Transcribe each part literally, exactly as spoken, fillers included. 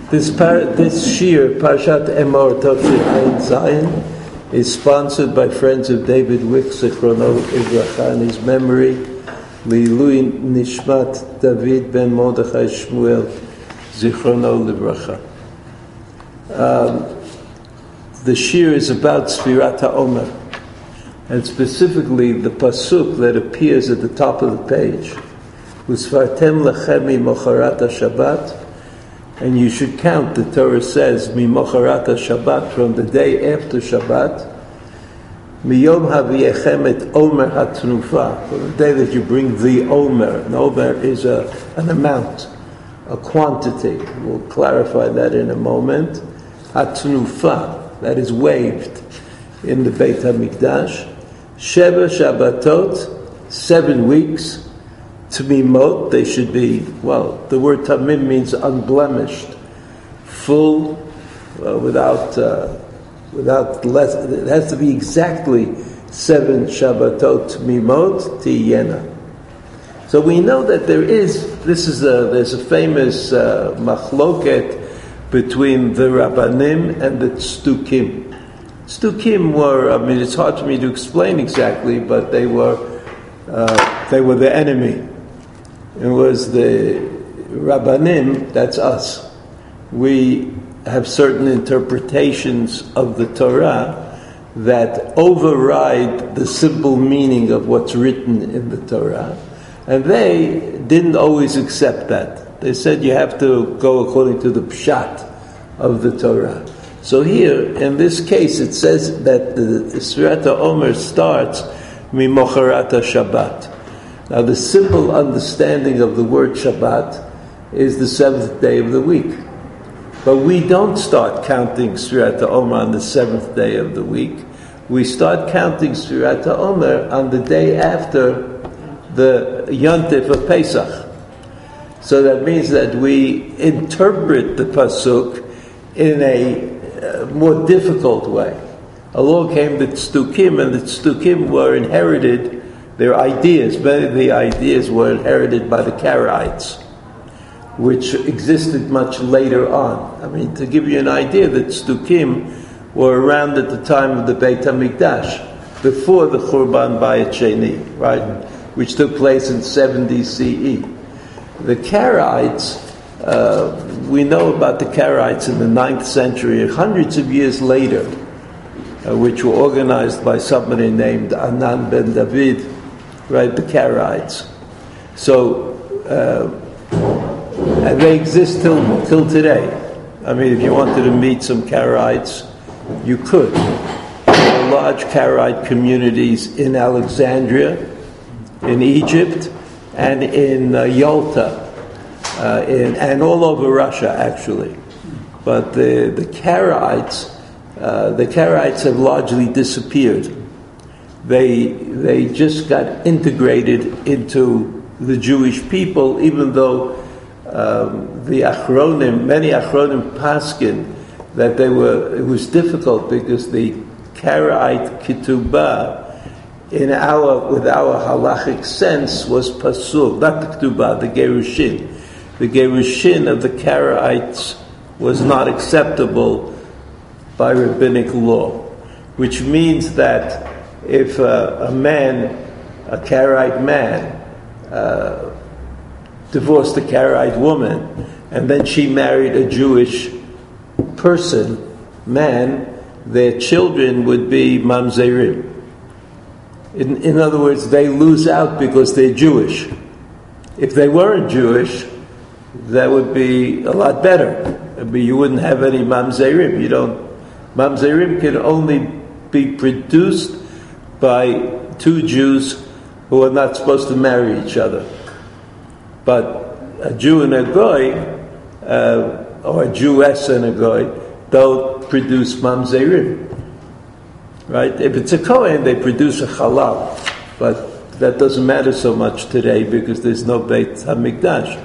This par- this shir, Parshat Emor Tafshin Ayin Zayin, is sponsored by Friends of David Wick, Zichrono Livracha, in his memory, L'ilui Nishmat David ben Mordechai Shmuel, Zichrono Livracha. Um, the shir is about Sfirat HaOmer, and specifically the pasuk that appears at the top of the page, Usfartem lechem mimocharat Shabbat. And you should count, the Torah says, Mimocharat Shabbat, from the day after Shabbat, Miyom Haviyechem et Omer HaTnufa, from the day that you bring the Omer. An Omer is a, an amount, a quantity. We'll clarify that in a moment. HaTnufa, that is waved in the Beit HaMikdash. Sheva Shabbatot, seven weeks. Tamimot, they should be, well, the word tamim means unblemished, full, uh, without, uh, without less, it has to be exactly seven Shabbatot Tamimot Tiyena. So we know that there is, this is a, there's a famous uh, machloket between the Rabbanim and the Tzdukim. Tzdukim were, I mean, it's hard for me to explain exactly, but they were, uh, they were the enemy. It was the Rabbanim, that's us. We have certain interpretations of the Torah that override the simple meaning of what's written in the Torah. And they didn't always accept that. They said you have to go according to the pshat of the Torah. So here, in this case, it says that the Sfirat HaOmer starts Mimocharat Shabbat. Now, the simple understanding of the word Shabbat is the seventh day of the week. But we don't start counting Sfirat HaOmer on the seventh day of the week. We start counting Sfirat HaOmer on the day after the Yontif of Pesach. So that means that we interpret the pasuk in a uh, more difficult way. Along came the Tzdukim, and the Tzdukim were inherited. Their ideas, many of the ideas were inherited by the Karaites, which existed much later on. I mean, to give you an idea, the Tzdukim were around at the time of the Beit HaMikdash, before the Churban Bayit Sheni, right, which took place in seventy C E. The Karaites, uh, we know about the Karaites in the ninth century, hundreds of years later, uh, which were organized by somebody named Anan ben David, right, the Karaites. So, uh, and they exist till till today. I mean, if you wanted to meet some Karaites, you could. There are large Karaite communities in Alexandria, in Egypt, and in uh, Yalta, uh, in, and all over Russia, actually. But the the Karaites, uh, the Karaites have largely disappeared. They they just got integrated into the Jewish people, even though um, the Achronim, many Achronim paskin, that they were, it was difficult because the Karaite Ketubah, in our, with our halachic sense, was pasul, not the Ketubah, the Gerushin. The Gerushin of the Karaites was not acceptable by rabbinic law, which means that if uh, a man, a Karaite man, uh, divorced a Karaite woman, and then she married a Jewish person, man, their children would be mamzerim. In, in other words, they lose out because they're Jewish. If they weren't Jewish, that would be a lot better. But you wouldn't have any mamzerim. You don't. Mamzerim can only be produced by two Jews who are not supposed to marry each other. But a Jew and a Goy, uh, or a Jewess and a Goy, don't produce mamzerim. Right? If it's a Kohen, they produce a halal. But that doesn't matter so much today because there's no Beit HaMikdash.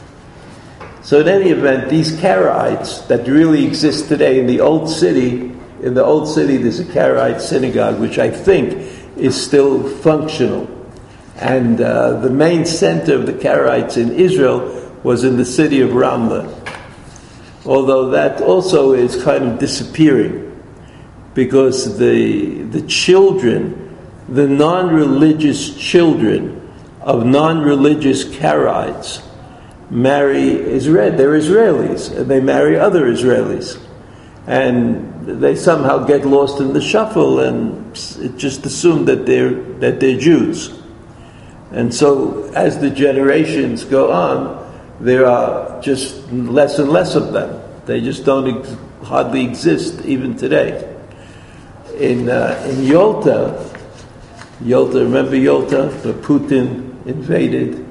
So in any event, these Karaites that really exist today in the old city, in the old city there's a Karaite synagogue, which I think is still functional. And uh, the main center of the Karaites in Israel was in the city of Ramla. although that also is kind of disappearing, because the the children, the non-religious children of non-religious Karaites marry Israel. They're Israelis, and they marry other Israelis, and they somehow get lost in the shuffle, and it's just assumed that they're that they're Jews. And so, as the generations go on, there are just less and less of them. They just don't ex- hardly exist even today. In uh, in Yalta, Yalta, remember Yalta? The Putin invaded.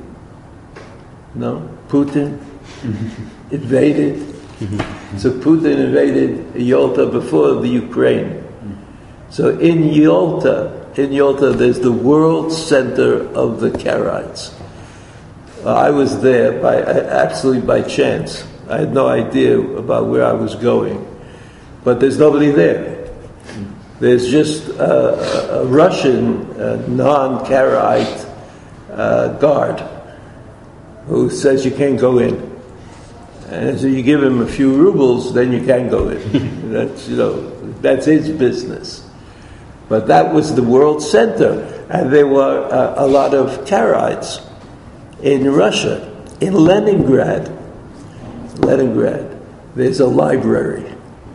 No, Putin invaded. So Putin invaded Yalta before the Ukraine. So in Yalta, in Yalta, there's the world center of the Karaites. Uh, I was there by absolutely by chance. I had no idea about where I was going, but there's nobody there. There's just a, a Russian uh, non-Karaite uh, guard who says you can't go in, and so you give him a few rubles, then you can go in. That's you know that's his business. But that was the world center, and there were uh, a lot of Karaites in Russia. In Leningrad, Leningrad, there's a library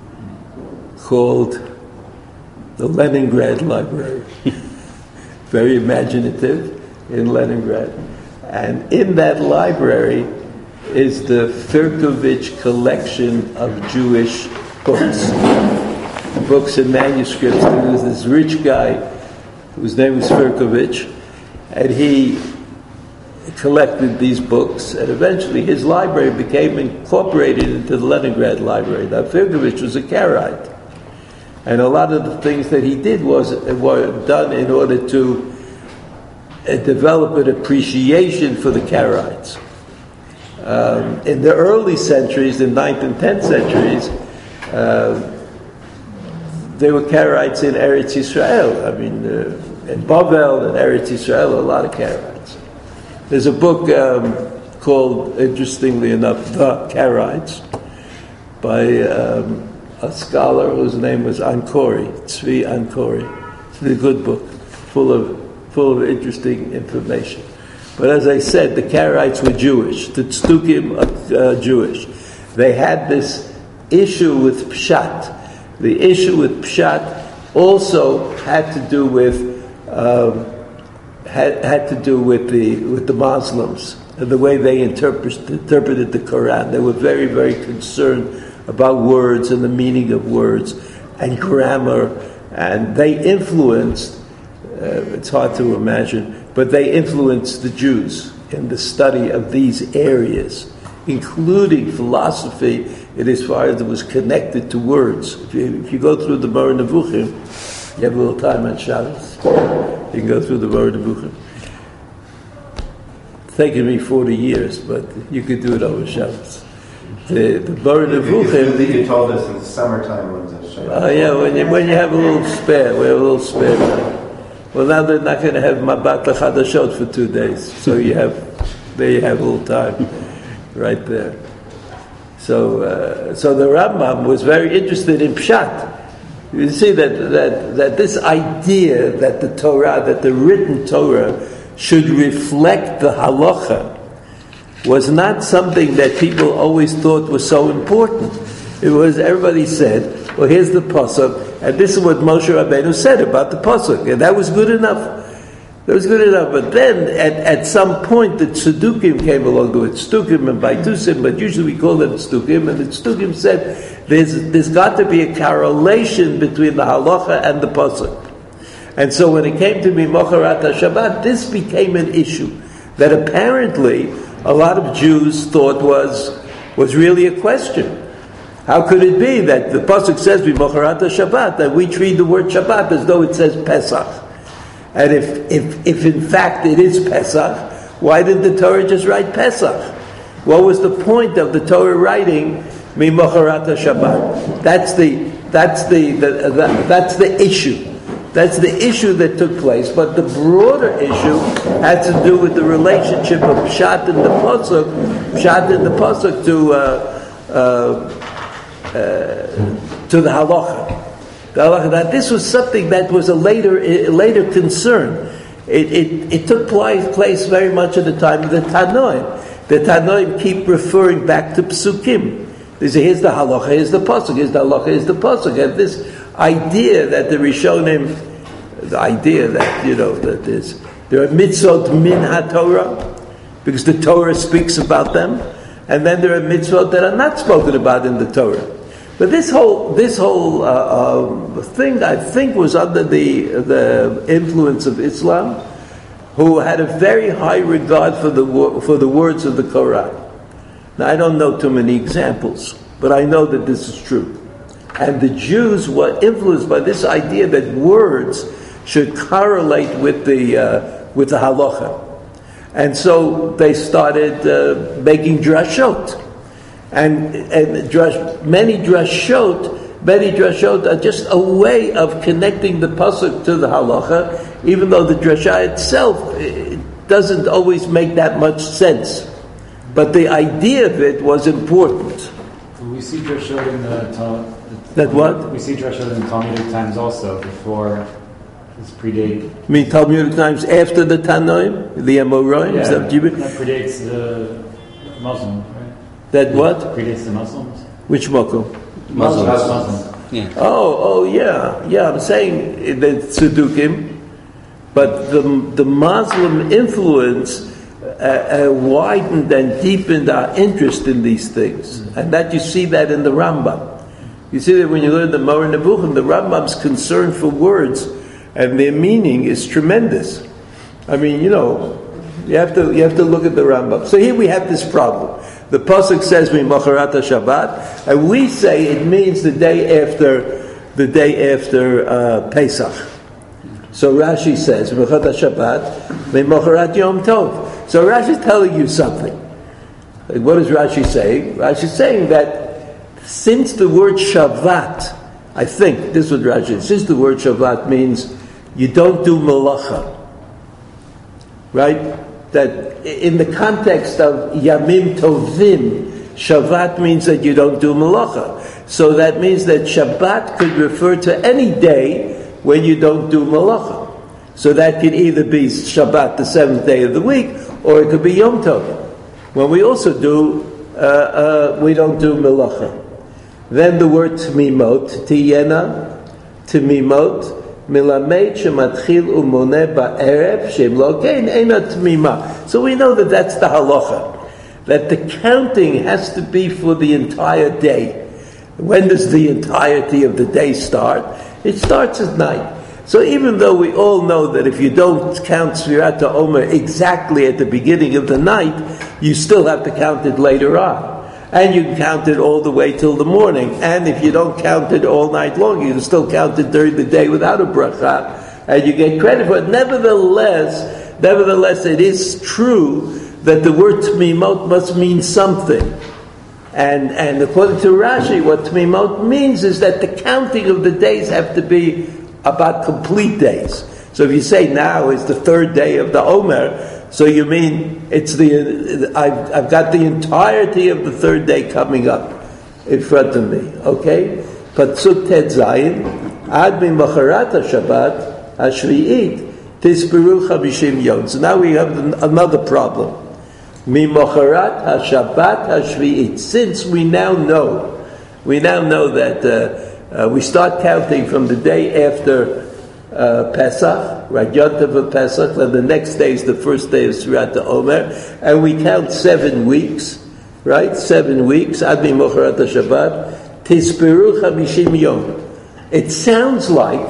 called the Leningrad Library. Very imaginative in Leningrad. And in that library is the Firkovich collection of Jewish books. Books and manuscripts. There was this rich guy whose name was Firkovich, and he collected these books, and eventually his library became incorporated into the Leningrad Library. Now, Firkovich was a Karaite, and a lot of the things that he did was were done in order to uh, develop an appreciation for the Karaites. Um, in the early centuries, the ninth and tenth centuries, uh, there were Karaites in Eretz Yisrael. I mean, uh, in Bavel and Eretz Yisrael, a lot of Karaites. There's a book um, called, interestingly enough, The Karaites, by um, a scholar whose name was Ankori, Tzvi Ankori. It's a good book, full of full of interesting information. But as I said, the Karaites were Jewish. The Tzdukim are uh, Jewish. They had this issue with Pshat. The issue with Pshat also had to do with um, had had to do with the with the Muslims and the way they interpret, interpreted the Quran. They were very very concerned about words and the meaning of words and grammar, and they influenced. Uh, it's hard to imagine, but they influenced the Jews in the study of these areas, including philosophy, in as far as it was connected to words. If you, if you go through the Moreh Nevuchim, you have a little time on Shabbos, you can go through the Moreh Nevuchim. It's taken me forty years, but you could do it over Shabbos. The, the Moreh Nevuchim... You told us in the summertime ones at Shabbos. Oh yeah, when you, when you have a little spare, we have a little spare time. Well, now they're not going to have Mabat L'Chadashot for two days, so you have, there you have a little time, right there. So, uh, so the Rambam was very interested in Pshat. You see that, that that this idea that the Torah, that the written Torah, should reflect the halacha, was not something that people always thought was so important. It was, everybody said, well, here's the pasuk, and this is what Moshe Rabbeinu said about the pasuk, and that was good enough. That was good enough. But then, at, at some point, the Tzedukim came along to it, Tzdukim and Baitusim, but usually we call them Tzdukim, and the Tzdukim said, there's, there's got to be a correlation between the halacha and the pasuk. And so when it came to Mimocharat HaShabbat, this became an issue that apparently a lot of Jews thought was, was really a question. How could it be that the pasuk says Mimocharat HaShabbat, that we treat the word Shabbat as though it says Pesach? And if, if, if in fact it is Pesach, why did the Torah just write Pesach? What was the point of the Torah writing Mimocharat HaShabbat? That's the that's the, the, the that's the issue. That's the issue that took place. But the broader issue had to do with the relationship of Pshat and the pasuk, Pshat and the pasuk to uh, uh, uh, to the halacha. The halacha that this was something that was a later a later concern. It, it, it took place very much at the time of the Tanoim. The Tanoim keep referring back to Psukim. They say, here's the halacha, here's the pasuk, here's the halacha, here's the pasuk. And this idea that the Rishonim, the idea that, you know, that there's, there are mitzvot min ha-Torah, because the Torah speaks about them, and then there are mitzvot that are not spoken about in the Torah. But this whole this whole uh, uh, thing, I think, was under the the influence of Islam, who had a very high regard for the for the words of the Quran. Now, I don't know too many examples, but I know that this is true. And the Jews were influenced by this idea that words should correlate with the uh, with the halacha, and so they started uh, making drashot. And, and drash, many drashot, many drashot are just a way of connecting the pasuk to the halacha, even though the drasha itself it doesn't always make that much sense. But the idea of it was important. We see drashot in the Talmud. That what? We see drashot in Talmudic times also, before this predate. You mean Talmudic times after the Tanoim, the Amoraim? Yeah, that, that predates the Muslim. That what? Predates the Muslims? Which Mokum? Muslims. Muslims. Yeah. Oh, oh, yeah, yeah. I'm saying that Tzedukim, but the the Muslim influence uh, uh, widened and deepened our interest in these things, mm-hmm. and that you see that in the Rambam. You see that when you learn the Moreh Nevuchim, the Rambam's concern for words and their meaning is tremendous. I mean, you know, you have to you have to look at the Rambam. So here we have this problem. The pasuk says "Mimacharat Shabbat," and we say it means the day after the day after uh, Pesach. So Rashi says "Mimacharat Shabbat, Mimacharat Yom Tov." So Rashi is telling you something. Like, what is Rashi saying? Rashi is saying that since the word Shabbat, I think this is what Rashi is. Since the word Shabbat means you don't do malacha, right? That in the context of Yamim Tovim, Shabbat means that you don't do malacha. So that means that Shabbat could refer to any day when you don't do malacha. So that could either be Shabbat, the seventh day of the week, or it could be Yom Tov, when we also do, uh, uh, we don't do malacha. Then the word Tmimot, Tiyena, Tmimot, Milamed shematchil umoneh ba'erev shem lo kein eina tmima. So we know that that's the halacha, that the counting has to be for the entire day. When does the entirety of the day start? It starts at night. So even though we all know that if you don't count Sfirat HaOmer exactly at the beginning of the night, you still have to count it later on. And you can count it all the way till the morning. And if you don't count it all night long, you can still count it during the day without a bracha, and you get credit for it. Nevertheless, nevertheless, it is true that the word Tmimot must mean something. And and according to Rashi, what Tmimot means is that the counting of the days have to be about complete days. So if you say now is the third day of the Omer, so you mean it's the I've, I've got the entirety of the third day coming up in front of me, okay? Pasuk Tet Zayin, Ad Mimacharat HaShabbat HaShvi'it Tisperu Chamishim Yom. So now we have another problem. Mimacharat HaShabbat HaShvi'it. Since we now know, we now know that uh, uh, we start counting from the day after Uh, Pesach, right? Yontav of Pesach, and the next day is the first day of Sfirat HaOmer, and we count seven weeks, right? Seven weeks. Ad Mimacharat HaShabbat, Tisperu Chamishim Yom. It sounds like,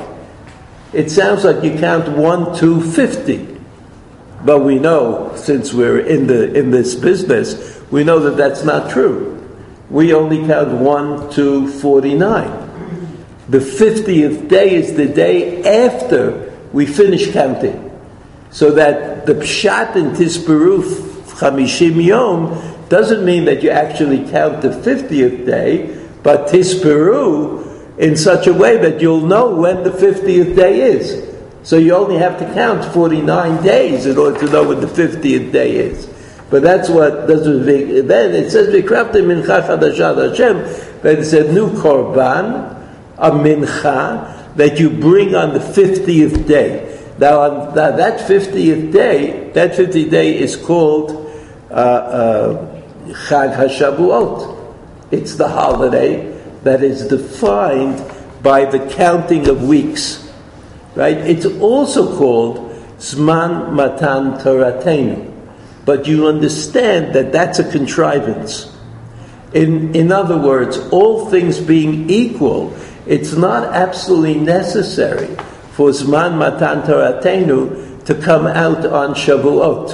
it sounds like you count one to fifty, but we know, since we're in the in this business, we know that that's not true. We only count one to forty-nine. The fiftieth day is the day after we finish counting. So that the Pshat in Tisperu Chamishim Yom doesn't mean that you actually count the fiftieth day, but Tisperu in such a way that you'll know when the fiftieth day is. So you only have to count forty-nine days in order to know when the fiftieth day is. But that's what, that's what then it says, Vikraftem mincha chadasha Hashem, but it's a new korban, a mincha, that you bring on the fiftieth day. Now, on that, that fiftieth day, that fiftieth day is called uh, uh, Chag HaShavuot. It's the holiday that is defined by the counting of weeks. Right? It's also called Zman Matan Toratenu. But you understand that that's a contrivance. In, in other words, all things being equal, it's not absolutely necessary for Zman Matan Toratenu to come out on Shavuot.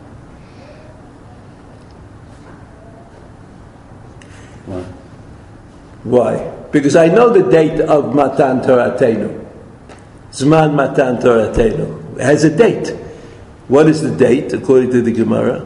Why? Why? Because I know the date of Matan Toratenu. Zman Matan Toratenu. It has a date. What is the date, according to the Gemara?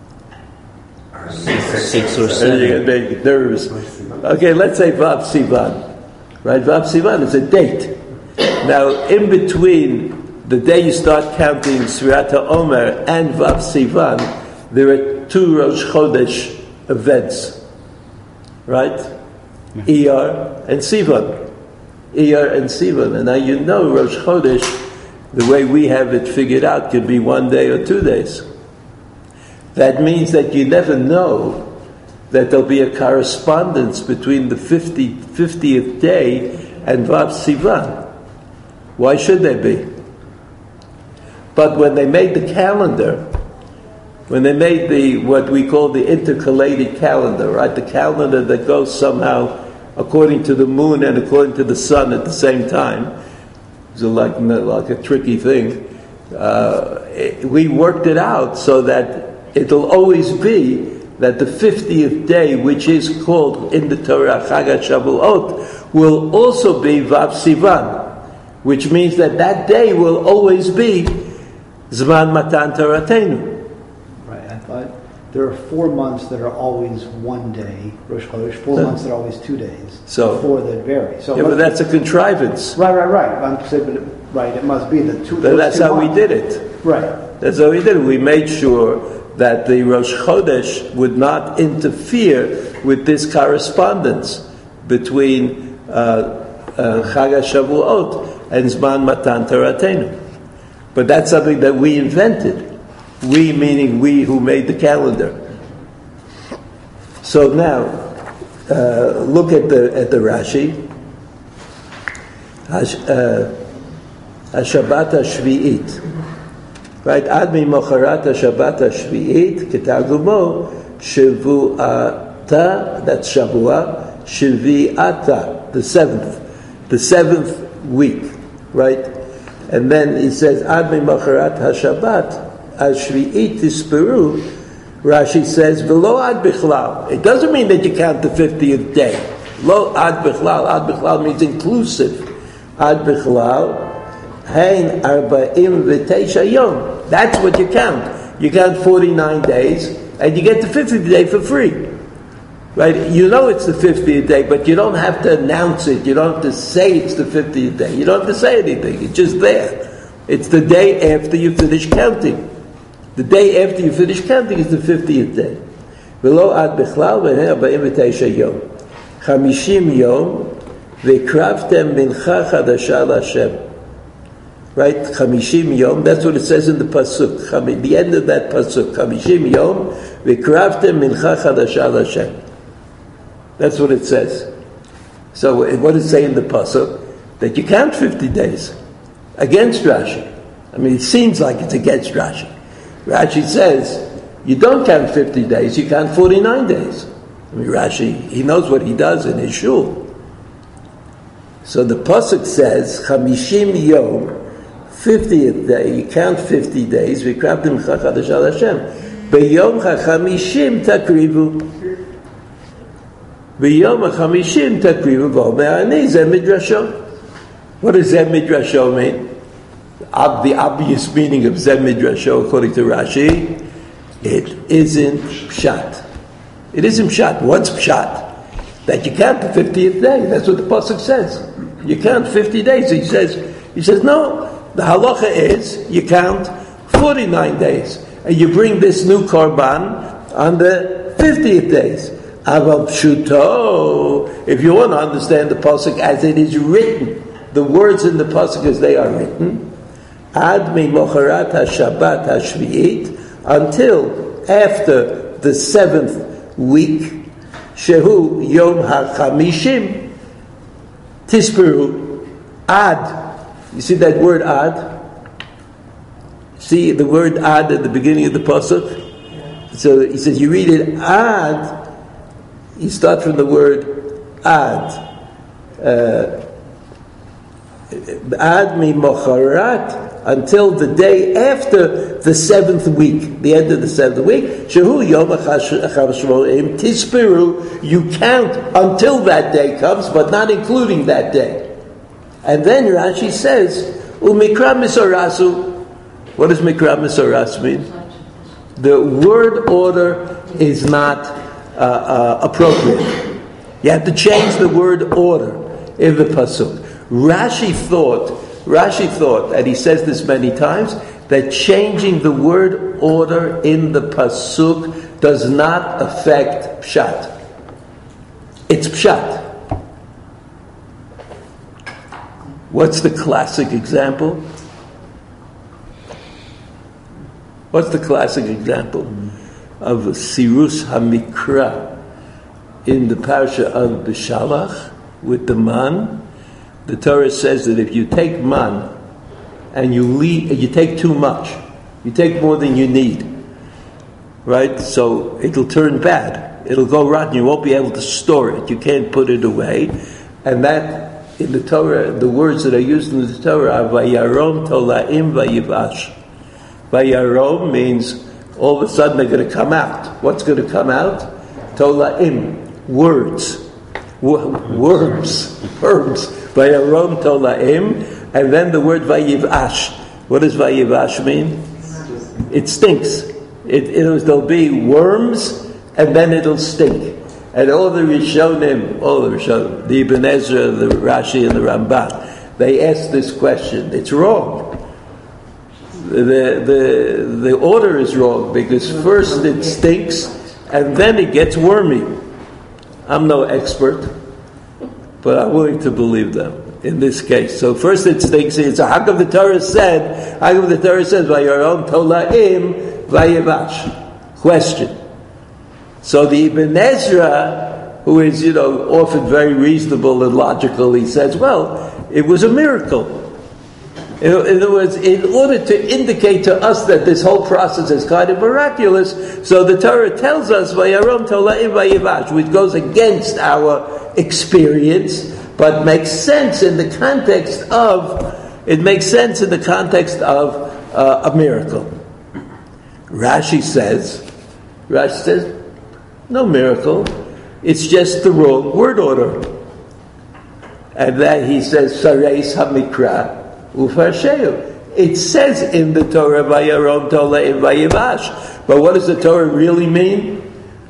Six or seven. You're going to make nervous. Okay, let's say Vav Sivan. Right? Vav Sivan is a date. Now, in between the day you start counting Sfirat HaOmer and Vav Sivan, there are two Rosh Chodesh events. Right? Iyar and Sivan. Iyar and Sivan. And now you know Rosh Chodesh, the way we have it figured out, could be one day or two days. That means that you never know that there'll be a correspondence between the fiftieth day and Vav Sivan. Why should there be? But when they made the calendar, when they made the what we call the intercalated calendar, right, the calendar that goes somehow according to the moon and according to the sun at the same time, it's like, like a tricky thing. Uh, it, we worked it out so that it'll always be that the fiftieth day, which is called in the Torah Chag HaShavuot, will also be Vav Sivan, which means that that day will always be Zman Matan Toratenu. Right, I thought there are four months that are always one day, Rosh Chodesh, four So- months that are always two days, So- four that vary. So Yeah, but that's a contrivance. right, right, right. I'm saying, but it, right, it must be the two. But those that's two how we months. did it. Right. That's how we did it. We made sure that the Rosh Chodesh would not interfere with this correspondence between uh, uh, Chag HaShavuot and Zman Matan Toratenu. But that's something that we invented. We meaning we who made the calendar. So now, uh, look at the at the Rashi. Hash, uh, Hashabbat HaShvi'it. Right? Ad mimocharat HaShabbat HaShvi'it, ketagumo, Shavu'ata, that's Shavua, Shvi'ata, the seventh. The seventh week. Right? And then he says, Ad mimocharat HaShabbat HaShvi'it Tisperu, Rashi says, V'lo ad bichlal. It doesn't mean that you count the fiftieth day. Lo ad bichlal. Ad bichlal means inclusive. Ad bichlal, hein arba'im v'teisha yom. That's what you count. You count forty-nine days, and you get the fiftieth day for free. Right? You know it's the fiftieth day, but you don't have to announce it. You don't have to say it's the fiftieth day. You don't have to say anything. It's just there. It's the day after you finish counting. The day after you finish counting is the fiftieth day. V'lo ad bichlal v'hen arba'im v'teisha yom. Chamishim yom v'kraftem mincha chadasha l'Hashem. Right? Chamishim yom, that's what it says in the pasuk. Chami, the end of that pasuk. Chamishim yom v'kraftem mincha chadasha l'Hashem. That's what it says. So what does it say in the pasuk? That you count fifty days. Against Rashi. I mean, it seems like it's against Rashi. Rashi says, you don't count fifty days, you count forty-nine days. I mean, Rashi, he knows what he does in his shul. So the pasuk says, Chamishim yom, fiftieth day, you count fifty days, v'kraftem mincha chadasha l'Hashem. B'yom ha'chamishim takrivu. B'yom ha'chamishim takrivu v'omer ani, zeh midrasho. What does zeh midrasho mean? The obvious meaning of Zeh Midrasho, according to Rashi, it isn't Pshat. It isn't Pshat. What's Pshat? That you count the fiftieth day. That's what the pasuk says. You count fifty days. He says, he says, no. The halacha is you count forty-nine days, and you bring this new korban on the fiftieth days. Aval pshuto, if you want to understand the pasuk as it is written, the words in the pasuk as they are written, ad mi mocharat ha-shabbat ha-shvi'it, until after the seventh week, shehu yom ha-chamishim, tisperu, ad. You see that word ad? See the word ad at the beginning of the pasuk? So he says, you read it ad, you start from the word ad. Uh, ad mi mocharat, until the day after the seventh week, the end of the seventh week. Shehu yom hashvoim tisperu. You count until that day comes, but not including that day. And then Rashi says, umikra misorasu. What does mikra misoras mean? The word order is not uh, uh, appropriate. You have to change the word order in the pasuk. Rashi thought, Rashi thought, and he says this many times, that changing the word order in the pasuk does not affect pshat. It's pshat. What's the classic example? What's the classic example of Sirus HaMikra in the parasha of B'Shalach with the man? The Torah says that if you take man and you leave, you take too much, you take more than you need, right? So it'll turn bad. It'll go rotten. You won't be able to store it. You can't put it away. And that, in the Torah, the words that are used in the Torah are Vayarom Tolaim Vayivash. Vayarom means all of a sudden they're going to come out. What's going to come out? Tolaim, words. Worms. Worms. Vayarom Tolaim, and then the word Vayivash. What does Vayivash mean? It stinks. It, it'll, there'll be worms, and then it'll stink. And all the Rishonim, all the Rishonim, the Ibn Ezra, the Rashi, and the Ramban, they ask this question. It's wrong. The, the, the order is wrong, because first it stinks, and then it gets wormy. I'm no expert, but I'm willing to believe them in this case. So first it stinks. It's a how come the Torah said, how come the Torah says, Vayarom Tolaim Vayivash? Question. So the Ibn Ezra, who is, you know, often very reasonable and logical, he says, well, it was a miracle. In other words, in order to indicate to us that this whole process is kind of miraculous, so the Torah tells us, Vayarom Tolaim Vayivash, which goes against our experience, but makes sense in the context of, it makes sense in the context of uh, a miracle. Rashi says, Rashi says, no miracle, it's just the wrong word order. And then he says, Sareis HaMikra, Ufarsheu. It says in the Torah, Vayarom Tolaim Vayivash. But what does the Torah really mean?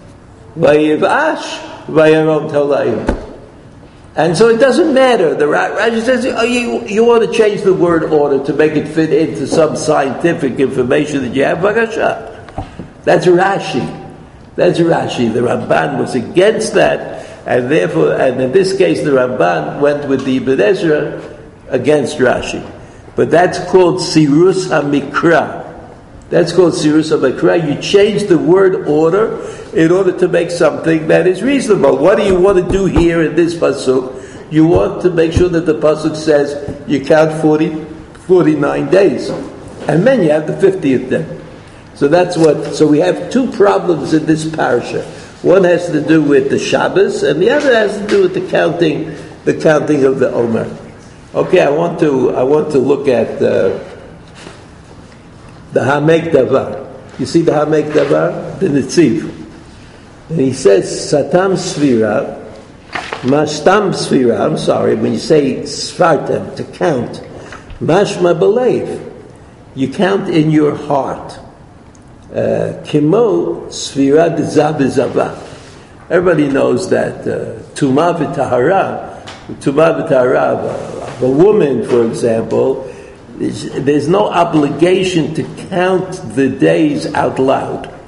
Vayivash, Vayarom Tolaim. And so it doesn't matter. The Rashi says, oh, you, you want to change the word order to make it fit into some scientific information that you have? Bakasha. That's Rashi. That's Rashi. The Ramban was against that, and therefore, and in this case, the Ramban went with the Ibn Ezra against Rashi. But that's called Sirus HaMikra. That's called Sirus HaMikra. You change the word order in order to make something that is reasonable. What do you want to do here in this pasuk? You want to make sure that the pasuk says you count forty, forty-nine days. And then you have the fiftieth day. So that's what, so we have two problems in this parasha. One has to do with the Shabbos, and the other has to do with the counting, the counting of the Omer. Okay, I want to I want to look at uh, the Hamek Davar. You see the Hamek Davar, the Netziv, and he says Satam Sfira, Mashtam Sfira. I'm sorry, when you say Sfartem to count, Mashma Belev, you count in your heart. Kimo Sfira Dezabizava. Everybody knows that Tumah v'Tahara, Tumah v'Tahara. A woman, for example, there's, there's no obligation to count the days out loud. Uh,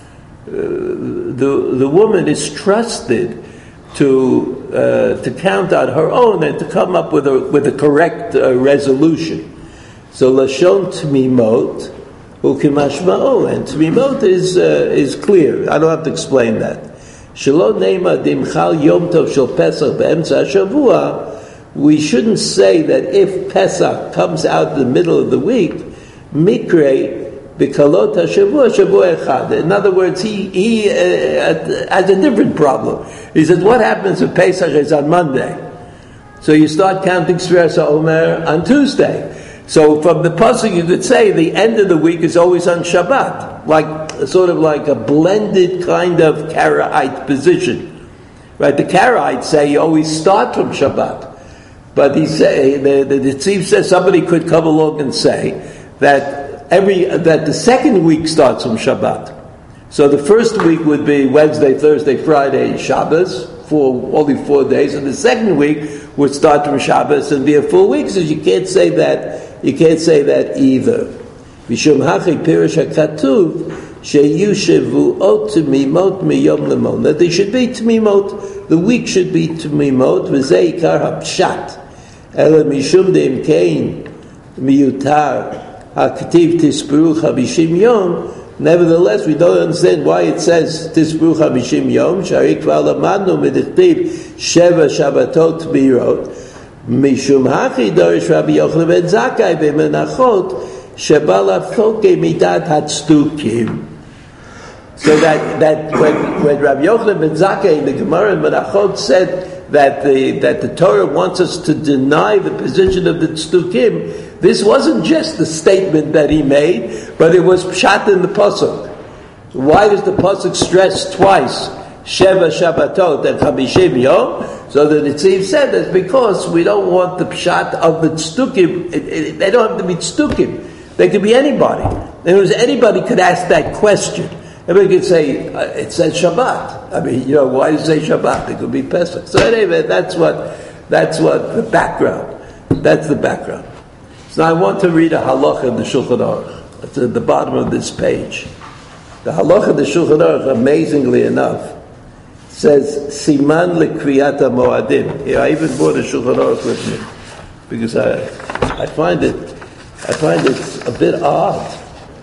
the the woman is trusted to uh, to count on her own and to come up with a with a correct uh, resolution. So lashon tmimot ukimashma'o, and tmimot is uh, is clear. I don't have to explain that. Shelo neima dimchal yom tov shel Pesach be'emtza hashavua. We shouldn't say that if Pesach comes out in the middle of the week, mikre b'kalot hashavua shavua echad. In other words, he he uh, has a different problem. He says, what happens if Pesach is on Monday? So you start counting Sfiras HaOmer on Tuesday. So from the pasuk you could say the end of the week is always on Shabbat, like sort of like a blended kind of Karaite position, right? The Karaites say you always start from Shabbat. But he say the the, the Tzib says somebody could come along and say that every that the second week starts from Shabbat. So the first week would be Wednesday, Thursday, Friday, Shabbos, for only four days, and the second week would start from Shabbos and be a full week. So you can't say that. You can't say that either. Mishum hachi pirish hakatuv sheyushevu ot tmimot miyom lemon. That they should be tmimot. The week should be tmimot. V'zei ikar hapshat. Ela mishum deim kein miyutar haktiv tisperu chavishim yom. Nevertheless, we don't understand why it says tisperu chavishim yom. Shari kvar lamadnu medichtiv sheva shabbatot tmirot. Mishum hachi dorish Rabbi Yochanan ben Zakkai b'menachot sheba lafchoke midat hatzdukim. So that that when when Rabbi Yochanan ben Zakkai in the Gemara in Menachot said that the that the Torah wants us to deny the position of the tzdukim, this wasn't just the statement that he made, but it was pshat in the pasuk. Why does the pasuk stress twice Sheva Shabbatot and Chamishim Yom? So the Nitziv said that's because we don't want the pshat of the tzdukim. It, it, they don't have to be tzdukim. They could be anybody. There was anybody could ask that question. Everybody could say, uh, it says Shabbat. I mean, you know, why does it say Shabbat? It could be Pesach. So anyway, that's what, that's what the background. That's the background. So now I want to read a halacha in the Shulchan Aruch. It's at the bottom of this page. The halacha in the Shulchan Aruch, amazingly enough, says Siman lekriyat moadim. Here, I even brought a Shulchan Aruch with me because I, I find it, I find it a bit odd.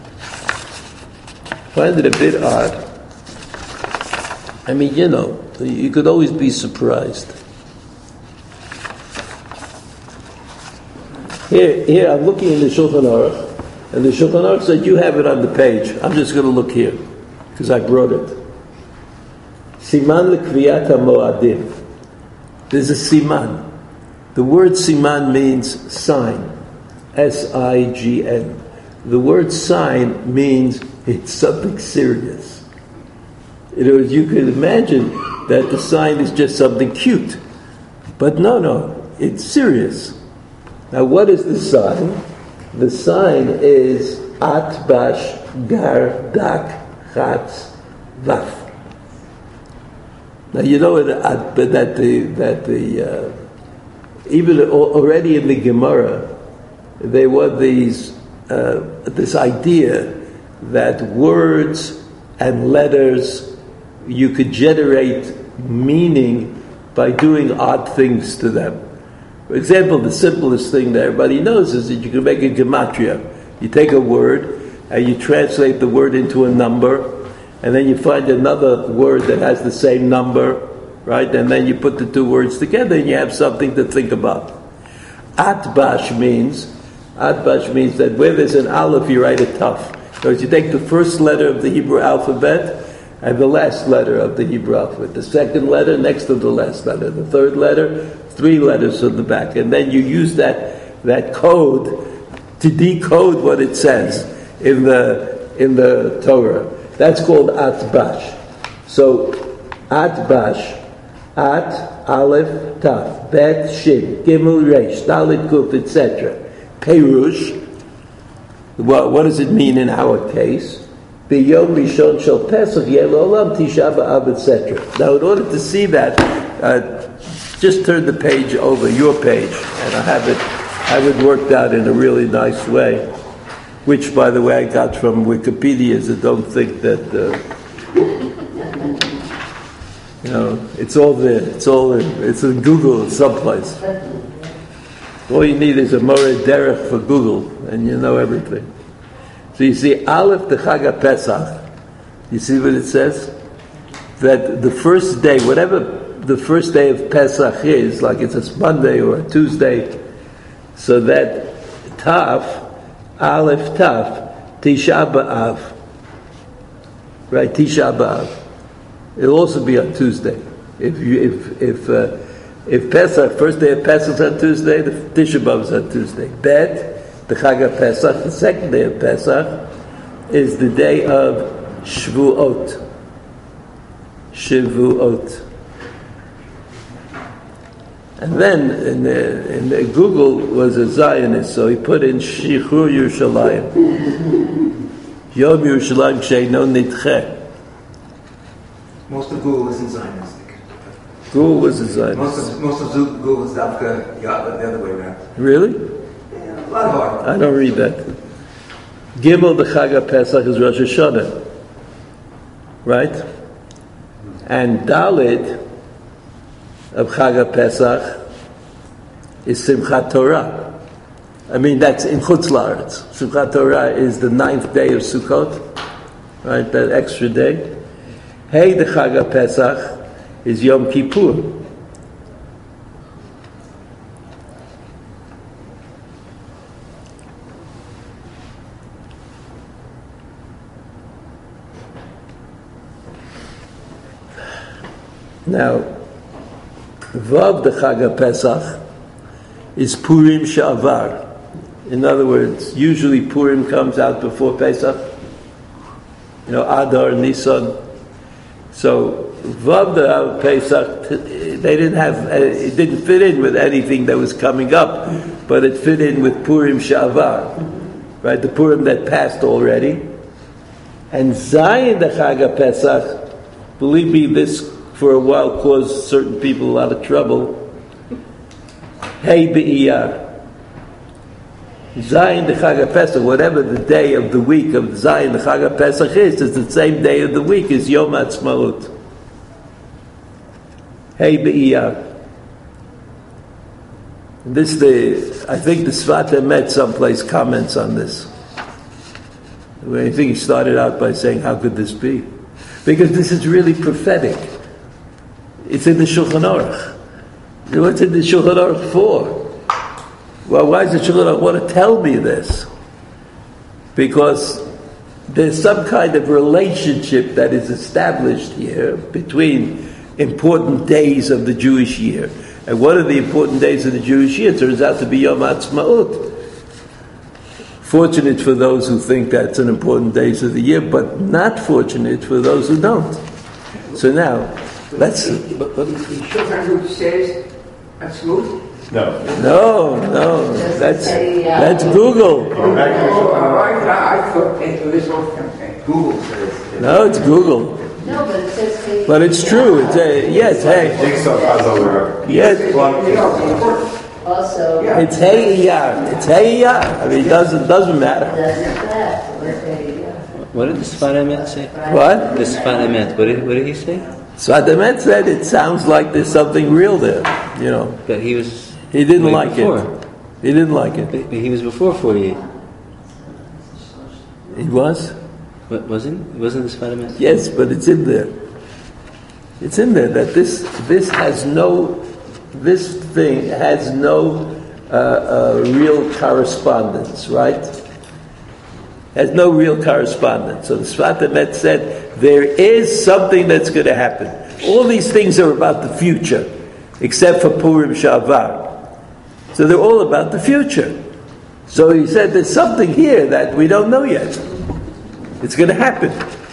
I find it a bit odd. I mean, you know, you could always be surprised. Here, here, I'm looking in the Shulchan Aruch, and the Shulchan Aruch said you have it on the page. I'm just going to look here because I brought it. Siman lekriyat moadim. There's a siman. The word siman means sign. S I G N. The word sign means it's something serious. You know, you could imagine that the sign is just something cute. But no, no, it's serious. Now what is the sign? The sign is Atbash Gar Dak Chatz Vaf. Now you know that that the that the uh, even already in the Gemara there were these uh, this idea that words and letters you could generate meaning by doing odd things to them. For example, the simplest thing that everybody knows is that you can make a gematria. You take a word and you translate the word into a number. And then you find another word that has the same number, right? And then you put the two words together and you have something to think about. Atbash means, Atbash means that where there's an aleph, you write a taf. So you take the first letter of the Hebrew alphabet and the last letter of the Hebrew alphabet. The second letter next to the last letter. The third letter, three letters on the back. And then you use that, that code to decode what it says in the, in the Torah. That's called Atbash. So, Atbash, At, Aleph, Taf, Bet, Shin, Gimel, Resh, Dalet, Kuf, et cetera. Perush, what, what does it mean in our case? B'yom Rishon Shel Pesach, Yel Olam, Tisha B'Av, et cetera. Now, in order to see that, uh, just turn the page over, your page, and I have it, have it worked out in a really nice way, which, by the way, I got from Wikipedia, so don't think that, uh, you know, it's all there. It's all in, it's in Google someplace. All you need is a Moreh Derech for Google, and you know everything. So you see, Aleph the Chag HaPesach, you see what it says? That the first day, whatever the first day of Pesach is, like it's a Monday or a Tuesday, so that Tav, Aleph Tav, Tisha B'Av, right? Tisha B'Av. It'll also be on Tuesday. If you, if if uh, if Pesach, first day of Pesach is on Tuesday, the Tisha B'Av is on Tuesday. Bet, the Chag HaPesach, the second day of Pesach, is the day of Shvuot. Shavuot. And then in, the, in the Google was a Zionist, so he put in Shichur Yerushalayim. Yom Yerushalayim Sheino Nidche. Most of Google isn't Zionistic. Google was a Zionist. Most of, most of Google is Davka, yeah, the other way around. Really? Yeah, a lot of art. I don't read that. Gimel the Chag HaPesach is Rosh Hashanah. Right? And Dalit of Chag HaPesach is Simchat Torah. I mean, that's in Chutz La'aretz. Simchat Torah is the ninth day of Sukkot, right? That extra day. Hey, the Chag HaPesach is Yom Kippur. Now, Vav the Chag HaPesach is Purim Sha'avar. In other words, usually Purim comes out before Pesach. You know, Adar, Nisan. So, Vav the Pesach, they didn't have, it didn't fit in with anything that was coming up, but it fit in with Purim Sha'avar. Right, the Purim that passed already. And Zayin the Chag HaPesach, believe me, this for a while caused certain people a lot of trouble. Hey Be'iyar. Zayin the Chag HaPesach, whatever the day of the week of Zayin the Chag HaPesach is, it's the same day of the week as Yom Ha'atzmaut. Hey Be'iyar. This the, I think the Sfat Emet someplace comments on this. I think he started out by saying, how could this be? Because this is really prophetic. It's in the Shulchan Aruch. What's in the Shulchan Aruch for? Well, why does the Shulchan Aruch want to tell me this? Because there's some kind of relationship that is established here between important days of the Jewish year. And one of the important days of the Jewish year turns out to be Yom Ha'atzmaut. Fortunate for those who think that's an important days of the year, but not fortunate for those who don't. So now, let's... But, but the Shulchan Aruch says that's smooth? No. No, no, that's, that's Google. Oh, I, I thought it was all campaign. Google says. No, it's Google. No, but it says... Hey, But it's true. It's a, yes, hey. Jigsaw puzzle. Yes, also... it's hey Iyar. It's hey Iyar. I mean, it doesn't, doesn't matter. Doesn't that? What's hey, yeah. What did the Sfat Emet say? What? The Sfat Emet, what did, what did he say? Sfat Emet said it sounds like there's something real there, you know. That he was... He didn't way like before. it. He didn't like it. But, but he was before forty-eight. He was? What, wasn't he? Wasn't the Sfat Emet? Yes, but it's in there. It's in there that this this has no, this thing has no uh, uh, real correspondence, right? Has no real correspondence. So the Sfat Emet said there is something that's going to happen. All these things are about the future, except for Purim Sha'avar. So they're all about the future. So he said there's something here that we don't know yet. It's going to happen.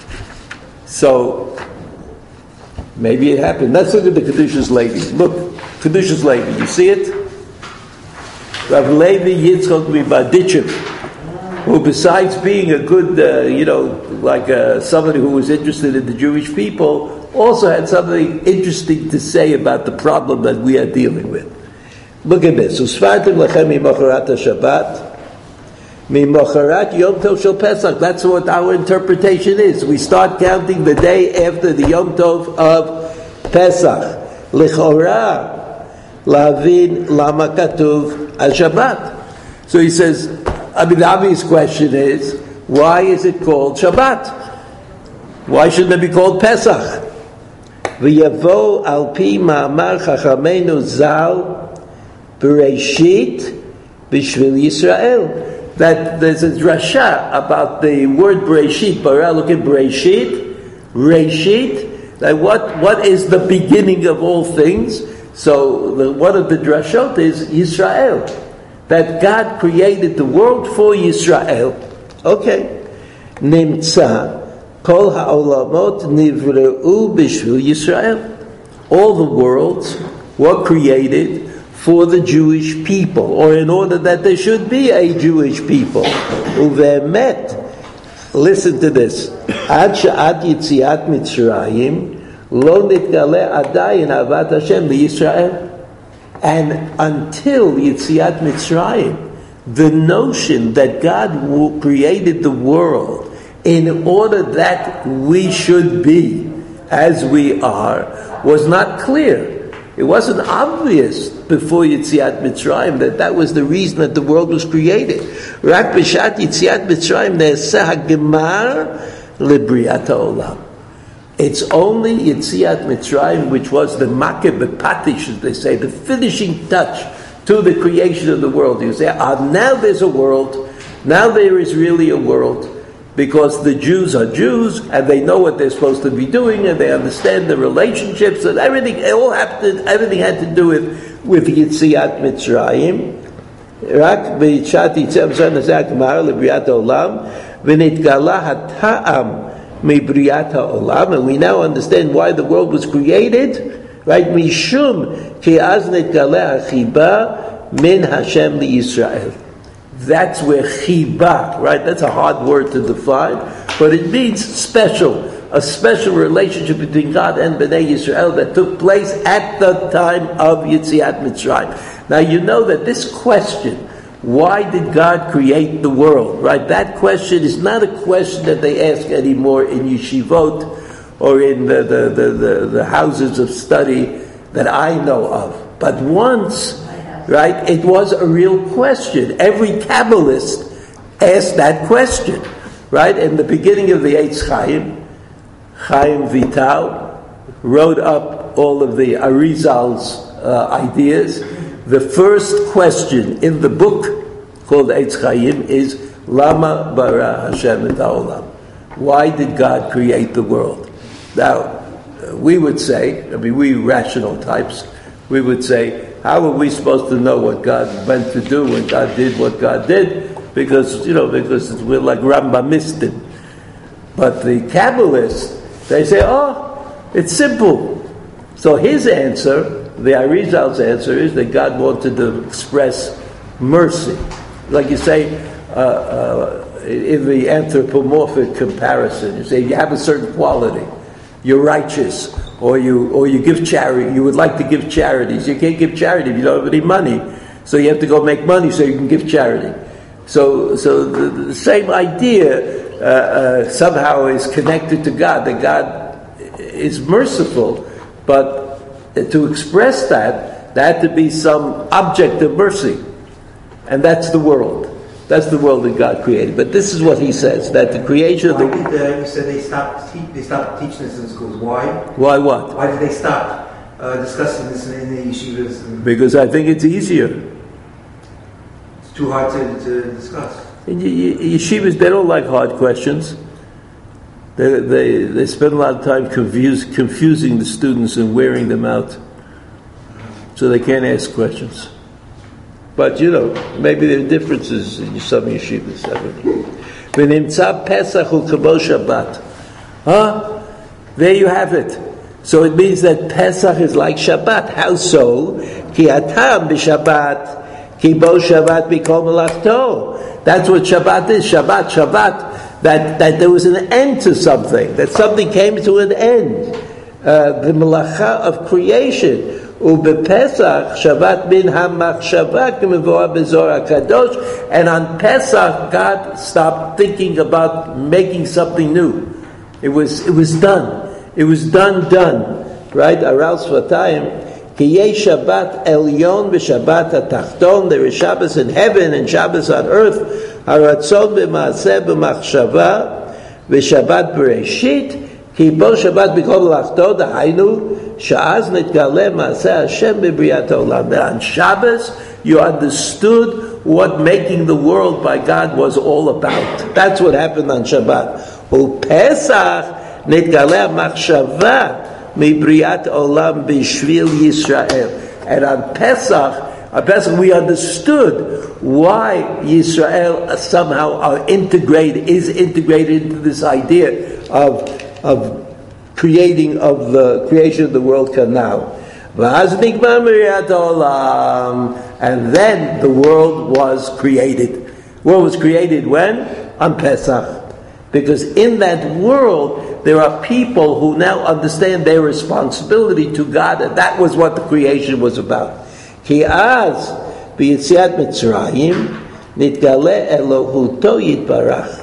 So maybe it happened. Let's look at the Kedushas Levi. Look, Kedushas Levi. You see it? Rav Levi Yitzchok Mibadichim, who besides being a good, uh, you know, like uh, somebody who was interested in the Jewish people, also had something interesting to say about the problem that we are dealing with. Look at this. Usfartim lechem mimocharat Shabbat. Mimocharat Yom Tov Shel Pesach. That's what our interpretation is. We start counting the day after the Yom Tov of Pesach. L'chora lavin lama katuv al Shabbat. So he says, I mean, the obvious question is, why is it called Shabbat? Why shouldn't it be called Pesach? V'yavo al pi ma'amar chachamenu zal Bereshit b'shvil Yisrael. That there's a drasha about the word Bereshit. Bara, look at Bereshit, Reshit. That what what is the beginning of all things? So the, one of the drashot is Yisrael. That God created the world for Yisrael. Okay. Nimtza kol ha'olamot nivreu b'shvil Yisrael. All the worlds were created for the Jewish people, or in order that there should be a Jewish people. Uve'emet, listen to this. Ad she'ad yitziat Mitzrayim lo nitgale adayin avat Hashem b'Yisrael. And until Yitziat Mitzrayim, the notion that God created the world in order that we should be as we are was not clear. It wasn't obvious before Yitziat Mitzrayim that that was the reason that the world was created. Rak b'shat Yitziat Mitzrayim ne'aseh ha'gemar lebriat ha'olam. It's only Yitziat Mitzrayim which was the makeh b'patish, as they say, the finishing touch to the creation of the world. You say, ah, now there's a world, now there is really a world, because the Jews are Jews, and they know what they're supposed to be doing, and they understand the relationships, and everything, it all had to, everything had to do with, with Yitziat Mitzrayim. Rak b'shat Yitziat Mitzrayim ne'aseh ha'gemar lebriat ha'olam, v'nitgala ha'ta'am mibriat ha'olam, and we now understand why the world was created, right? Mishum ki az nitgala ha'chiba min Hashem liYisrael. That's where chiba, right? That's a hard word to define, but it means special, a special relationship between God and Bnei Yisrael that took place at the time of Yitziat Mitzrayim. Now you know that this question, why did God create the world, right? That question is not a question that they ask anymore in yeshivot or in the, the, the, the, the houses of study that I know of. But once, right, it was a real question. Every Kabbalist asked that question, right? In the beginning of the Eitz Chaim, Chaim Vital wrote up all of the Arizal's uh, ideas. The first question in the book called Eitz Chaim is Lama bara Hashem et ha'olam. Why did God create the world? Now, we would say, I mean, we rational types, we would say, how are we supposed to know what God meant to do when God did what God did? Because, you know, because we're like Rambamistim. But the Kabbalists, they say, oh, it's simple. So his answer, the Arizal's answer, is that God wanted to express mercy. Like you say, uh, uh, in the anthropomorphic comparison, you say you have a certain quality. You're righteous, or you or you give charity. You would like to give charities. You can't give charity if you don't have any money, so you have to go make money so you can give charity. So, so the, the same idea uh, uh, somehow is connected to God. That God is merciful, but to express that, there had to be some object of mercy, and that's the world. That's the world that God created. But this is what he says, that the creation of the... Why did uh, you said they stopped, te- they stopped teaching this in schools? Why? Why what? Why did they stop uh, discussing this in, in the yeshivas? And Because I think it's easier. it's too hard to, to discuss. In y- y- yeshivas, they don't like hard questions. They, they, they spend a lot of time confuse, confusing the students and wearing them out. So they can't ask questions. But, you know, maybe there are differences in some yeshivas. I don't know. V'nimtza Pesach hu k'mo Shabbat. Huh? There you have it. So it means that Pesach is like Shabbat. How so? Ki hatam b'Shabbat, ki bo Shabbat b'kol melachto. That's what Shabbat is. Shabbat, Shabbat. That, that there was an end to something. That something came to an end. Uh, the melacha of creation. ובפסח שבת מן המחשבה כמבואר בזוהר הקדוש, and on Pesach God stopped thinking about making something new. It was it was done. It was done, done. Right? Aral Svatayim, כי יש שבת עליון ושבת התחתון, there is Shabbos in heaven and Shabbos on earth, הרצון במעשה במחשבה ושבת בראשית, כי בו שבת בכל מלאכתו, דהיינו, שאז נתגלה מעשה השם בבריאת העולם. On Shabbos, you understood what making the world by God was all about. That's what happened on Shabbat. ופסח נתגלה המחשבה מבריאת עולם בשביל Yisrael. And on Pesach, on Pesach we understood why Yisrael somehow are integrated, is integrated into this idea of of creating of the creation of the world canal. And then the world was created. The world was created when? On Pesach. Because in that world there are people who now understand their responsibility to God, and that was what the creation was about. Ki az b'yitziat Mitzrayim nitgale Elohuto yitbarach.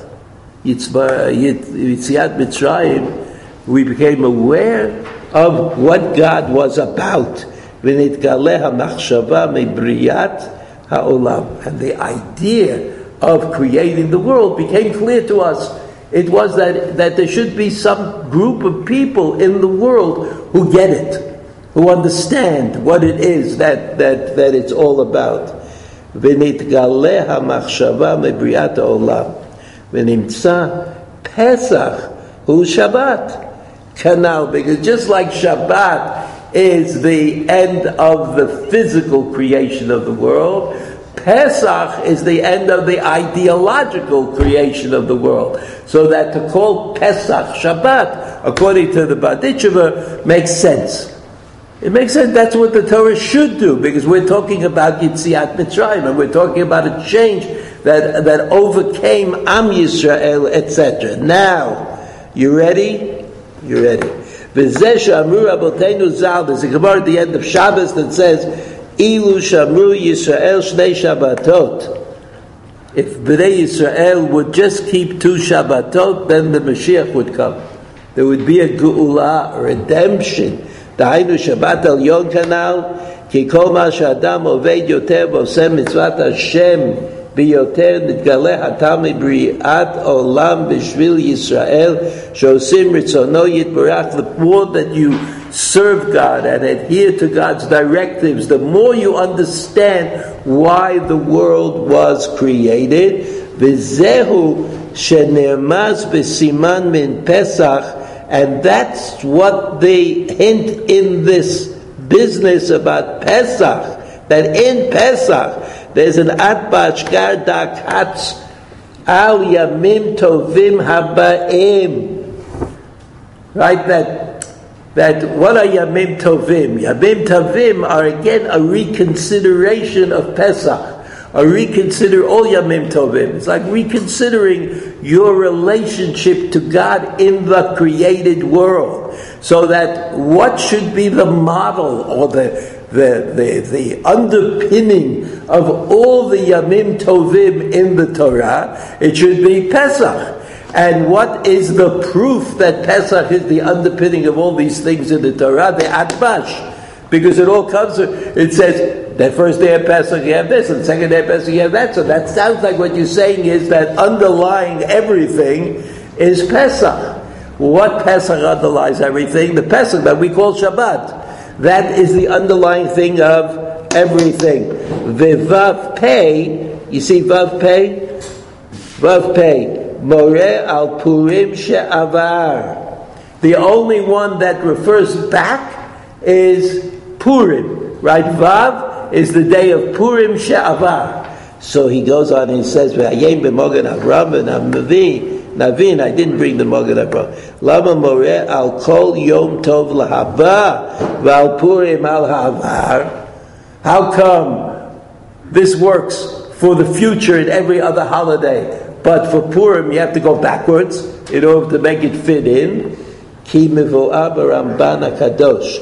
Yitziat Mitzrayim, we became aware of what God was about. V'nitgale ha'machshava me'briyat ha'olam. And the idea of creating the world became clear to us. It was that, that there should be some group of people in the world who get it, who understand what it is that, that, that it's all about. V'nitgale ha'machshava me'briyat ha'olam. V'nimtza Pesach hu Shabbat. Canal, because just like Shabbat is the end of the physical creation of the world, Pesach is the end of the ideological creation of the world. So that to call Pesach Shabbat, according to the Berditchever, makes sense. It makes sense. That's what the Torah should do, because we're talking about Yitziat Mitzrayim, and we're talking about a change that that overcame Am Yisrael, et cetera. Now, you ready? You ready? There's a Gemara at the end of Shabbos that says, Ilu Shamru Yisrael Shnei Shabbatot. If Bnei Yisrael would just keep two Shabbatot, then the Mashiach would come. There would be a Geula, a redemption. Dahainu Shabbat al Yon Kanal, Ki Kol Ma Shadam Oved Yoter Vosem Mitzvat Hashem Biyoter Nitgaleh Hatam Briat Olam Bishvil Yisrael Shosim Ritzono Yitbarach. The more that you serve God and adhere to God's directives, the more you understand why the world was created. V'zehu shenermaz b'siman min Pesach, and that's what they hint in this business about Pesach, that in Pesach there's an atbash gardak hatz al yamim tovim haba'im. Right, that that what are Yamim Tovim? Yamim Tovim are again a reconsideration of Pesach. A reconsider all Yamim Tovim. It's like reconsidering your relationship to God in the created world. So that what should be the model or the the the, the underpinning of all the Yamim Tovim in the Torah? It should be Pesach. And what is the proof that Pesach is the underpinning of all these things in the Torah? The Atbash. Because it all comes, it says, that first day of Pesach you have this, and second day of Pesach you have that. So that sounds like what you're saying is that underlying everything is Pesach. What Pesach underlies everything? The Pesach that we call Shabbat. That is the underlying thing of everything. V'vav pei, you see Vav pei? Vav pei. Moreh al Purim she'avar. The only one that refers back is Purim, right? Vav is the day of Purim she'avar. So he goes on and he says, "V'ayem b'mogen Avram v'navin navin." I didn't bring the mogen Avram. Lama moreh al kol yom tov lahaba v'al Purim al havar. How come this works for the future in every other holiday? But for Purim, you have to go backwards in order to make it fit in. Ki mevo'ah b'Ramban HaKadosh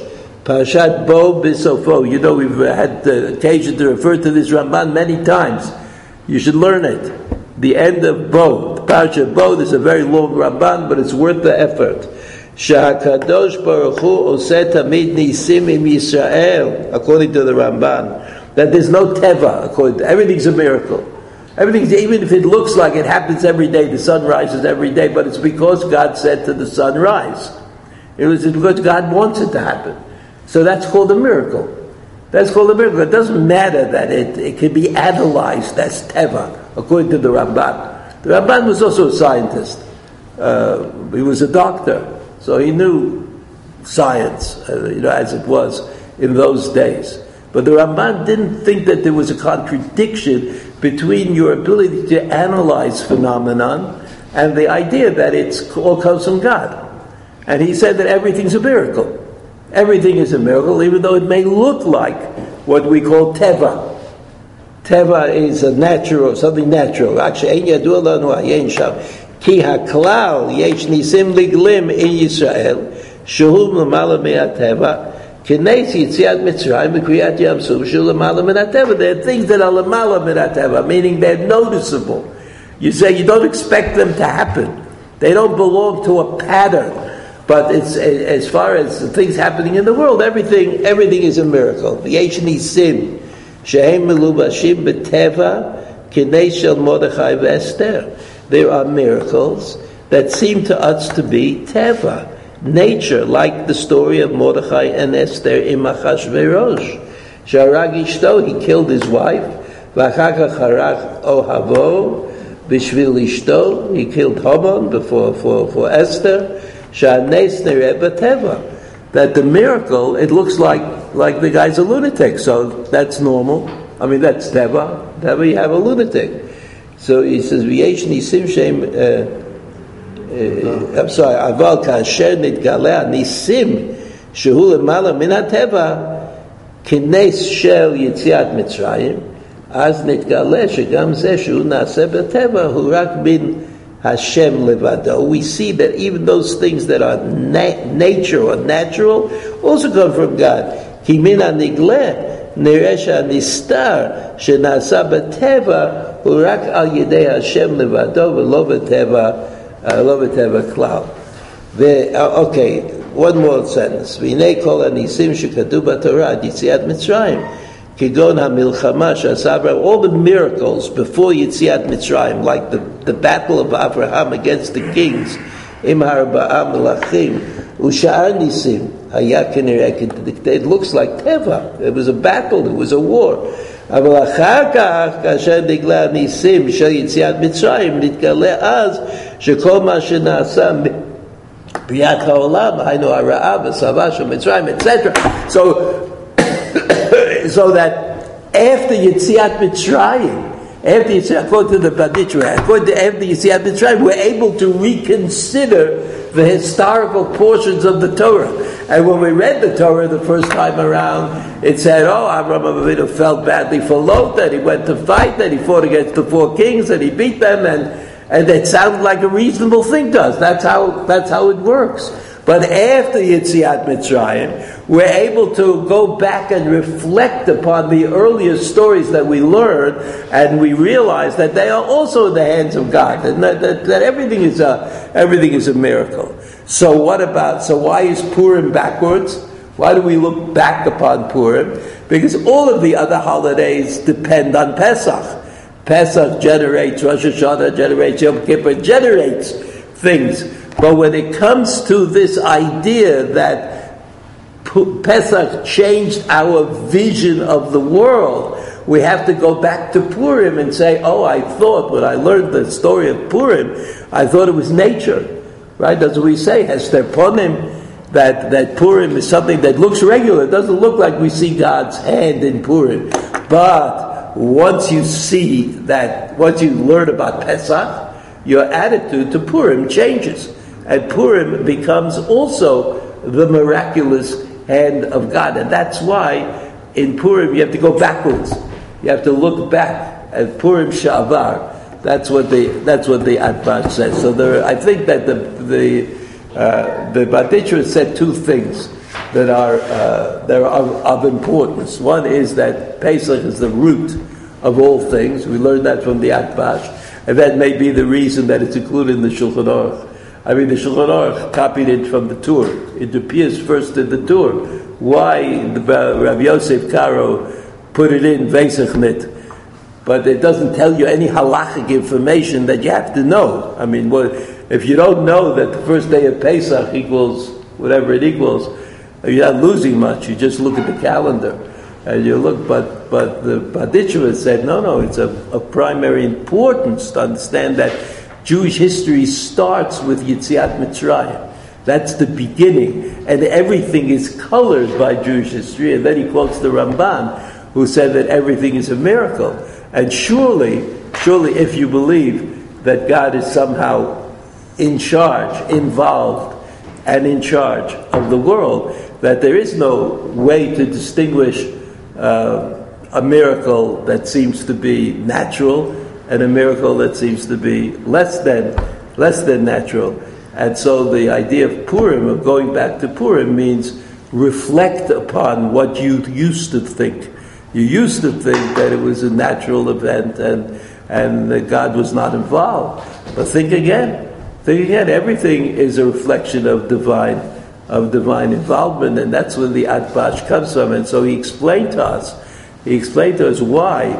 Parashat Bo B'Sofo. You know, we've had the occasion to refer to this Ramban many times. You should learn it. The end of Bo. The Parashat Bo, there's a very long Ramban, but it's worth the effort. Sha'akadosh Baruch Hu oseh tamid nisim im Yisrael, according to the Ramban, that there's no teva, according to, everything's a miracle. Everything's, even if it looks like it happens every day, the sun rises every day, but it's because God said to the sun rise. It was because God wants it to happen. So that's called a miracle. That's called a miracle. It doesn't matter that it, it can be analyzed as teva, according to the Ramban. The Ramban was also a scientist. Uh, he was a doctor, so he knew science, uh, you know, as it was in those days. But the Ramban didn't think that there was a contradiction between your ability to analyze phenomenon and the idea that it's all comes from God. And he said that everything's a miracle. Everything is a miracle, even though it may look like what we call teva. Teva is a natural, something natural. Actually, ein yadua lanu hayen sham. Ki haklal yesh nisim liglim in Yisrael, shehu l'mala me'ateva, k'neis yitziat Mitzrayim v'kriyat Yam Suf shehu l'mala me'ateva. There are things that are l'mala me'ateva, meaning they're noticeable. You say you don't expect them to happen. They don't belong to a pattern. But it's as far as things happening in the world, everything everything is a miracle. Yesh nisim shehem melubashim b'teva k'nei shel Mordechai v'Esther. There are miracles that seem to us to be teva, nature, like the story of Mordechai and Esther in Achashverosh. Sharag ishto, he killed his wife. V'achar kach harach ohavo b'shvil ishto, he killed Haman before for for Esther. That the miracle, it looks like like the guy's a lunatic, so that's normal. I mean, that's teva. Teva, you have a lunatic. So he says, "V'yesh nisim shem." I'm sorry. Aval kasher nitgaleh nisim shehu lemala min hateva k'neis shel yitziat Mitzrayim az nitgaleh shegam zeh shehu naaseh b'teva hu rak bin Hashem levado. We see that even those things that are na- nature or natural also come from God. Ki min hanigleh neresha nistar shenasa b'teva urak al yedei Hashem levado v'lo b'teva lo b'teva klal. Okay, one more sentence. V'nei kol hanisim shekadu b'Torah yitziat Mitzrayim. Kigon HaMilchama Shasabra, all the miracles before Yitziat Mitzrayim, like the, the battle of Abraham against the kings, Imhar Ba'am Melachim, Usha'ar Nisim, Hayakin, it looks like Teva. It was a battle, it was a war. אבל אחר כך, כאשר נגלה הניסים של יציאת מצרים, נתגלה אז שכל מה שנעשה בריאת העולם, היינו הרעה וסבבה של מצרים, et cetera. So, so that after Yetziat Mitzrayim, after Yetziat, according to the Baditra, according to after Yetziat Mitzrayim, we're able to reconsider the historical portions of the Torah. And when we read the Torah the first time around, it said, oh, Avraham Avinu felt badly for Lot, that he went to fight, that he fought against the four kings, and he beat them, and and it sounded like a reasonable thing to us. That's how that's how it works. But after Yetziat Mitzrayim, we're able to go back and reflect upon the earlier stories that we learned, and we realize that they are also in the hands of God, and that, that, that everything is a everything is a miracle. So what about? So why is Purim backwards? Why do we look back upon Purim? Because all of the other holidays depend on Pesach. Pesach generates Rosh Hashanah, generates Yom Kippur, generates things. But when it comes to this idea that Pesach changed our vision of the world, we have to go back to Purim and say, oh, I thought, when I learned the story of Purim, I thought it was nature. Right? That's what we say, Hester Ponim, that, that Purim is something that looks regular. It doesn't look like we see God's hand in Purim. But once you see that, once you learn about Pesach, your attitude to Purim changes. And Purim becomes also the miraculous hand of God. And that's why in Purim you have to go backwards. You have to look back at Purim Shavar. That's what the that's what the Atmar says. So there, I think that the the uh, the Baditra said two things. that are uh, that are of, of importance. One is that Pesach is the root of all things. We learned that from the Atbash, and that may be the reason that it's included in the Shulchan Aruch. I mean, the Shulchan Aruch copied it from the Tur. It appears first in the Tur. Why the Rav Yosef Karo put it in Vesachnit? But it doesn't tell you any halachic information that you have to know. I mean, well, if you don't know that the first day of Pesach equals whatever it equals, you're not losing much. You just look at the calendar and you look. But but the Badicheva said, no, no, it's of, of primary importance to understand that Jewish history starts with Yetziat Mitzrayim. That's the beginning, and everything is colored by Jewish history. And then he quotes the Ramban, who said that everything is a miracle. And surely, surely if you believe that God is somehow in charge, involved, and in charge of the world, that there is no way to distinguish uh, a miracle that seems to be natural and a miracle that seems to be less than less than natural. And so the idea of Purim, of going back to Purim, means reflect upon what you used to think. You used to think that it was a natural event and and that God was not involved. But think again. Think again. Everything is a reflection of divine of divine involvement, and that's when the Atbash comes from. And so he explained to us, he explained to us why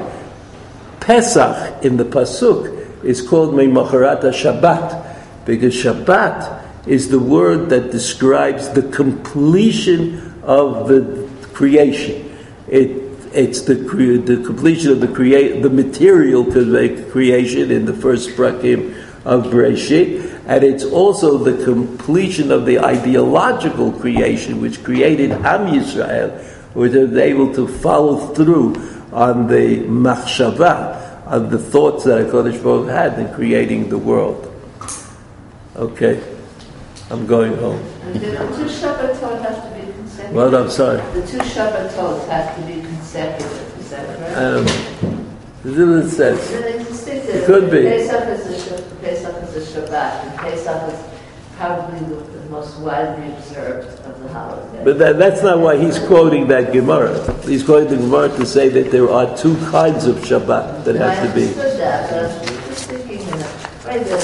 Pesach in the Pasuk is called Me'macharat Shabbat, because Shabbat is the word that describes the completion of the creation. It It's the cre- the completion of the create the material creation in the first prakim of Bereshit, and it's also the completion of the ideological creation, which created Am Yisrael, which was able to follow through on the machshava, on the thoughts that HaKadosh Baruch Hu had in creating the world. Okay, I'm going home. And the two Shabbatot have to be consecutive. Well, I'm sorry. The two Shabbatot have to be consecutive. Is that correct? Um, this is what it says. It could be. Pesach is a Shabbat, Pesach is a Shabbat, and Pesach is probably the, the most widely observed of the holidays. But that, that's not why he's quoting that Gemara. He's quoting the Gemara to say that there are two kinds of Shabbat that have to be. I understood that, but I was just thinking, you know, right there.